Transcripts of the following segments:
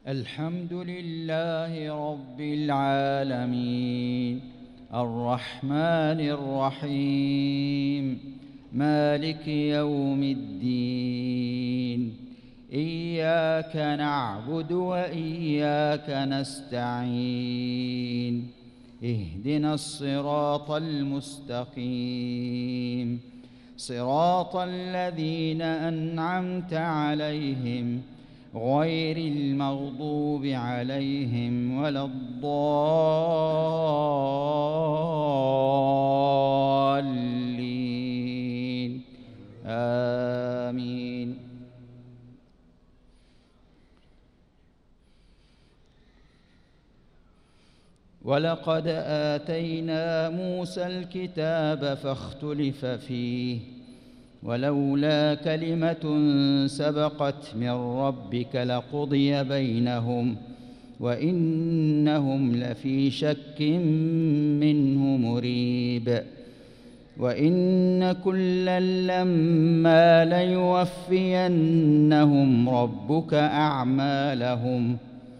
الحمد لله رب العالمين الرحمن الرحيم مالك يوم الدين إياك نعبد وإياك نستعين اهدنا الصراط المستقيم صراط الذين أنعمت عليهم غير المغضوب عليهم ولا الضالين آمين. ولقد آتينا موسى الكتاب فاختلف فيه ولولا كلمة سبقت من ربك لقضي بينهم وإنهم لفي شك منه مريب. وإن كلا لما ليوفينهم ربك أعمالهم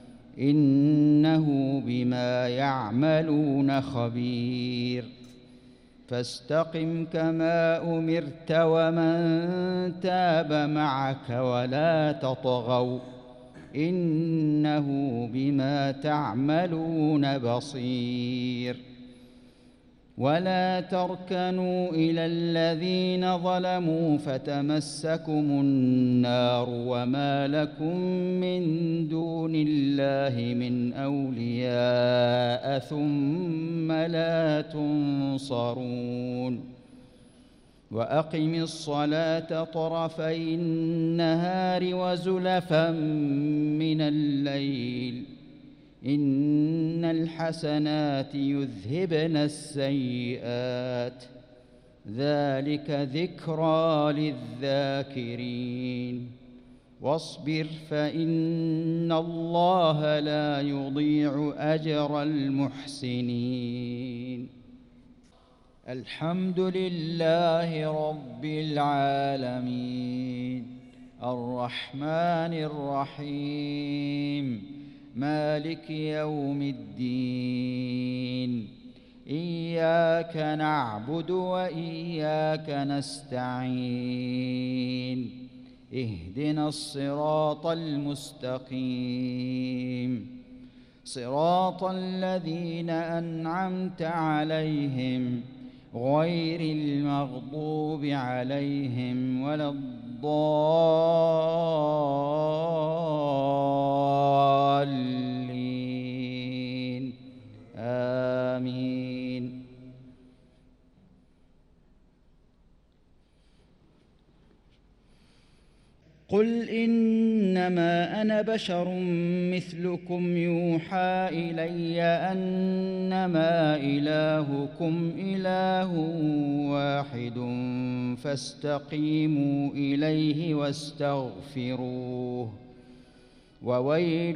إنه بما يعملون خبير. فاستقم كما أمرت ومن تاب معك ولا تطغوا إنه بما تعملون بصير. ولا تركنوا إلى الذين ظلموا فتمسكم النار وما لكم من دون الله من أولياء ثم لا تنصرون. وأقم الصلاة طرفي النهار وزلفا من الليل إن الحسنات يذهبن السيئات ذلك ذكرى للذاكرين. واصبر فإن الله لا يضيع أجر المحسنين. الحمد لله رب العالمين الرحمن الرحيم مالك يوم الدين إياك نعبد وإياك نستعين اهدنا الصراط المستقيم صراط الذين أنعمت عليهم غير المغضوب عليهم ولا الضالين آمين. قل إنما أنا بشر مثلكم يوحى إلي أنما إلهكم إله واحد فاستقيموا إليه واستغفروه وويل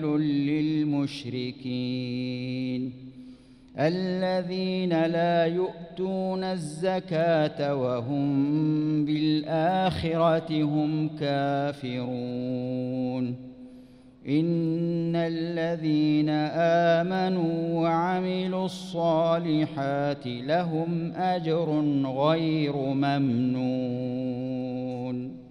للمشركين الذين لا يؤتون الزكاة وهم بالآخرة هم كافرون. إن الذين آمنوا وعملوا الصالحات لهم أجر غير ممنون.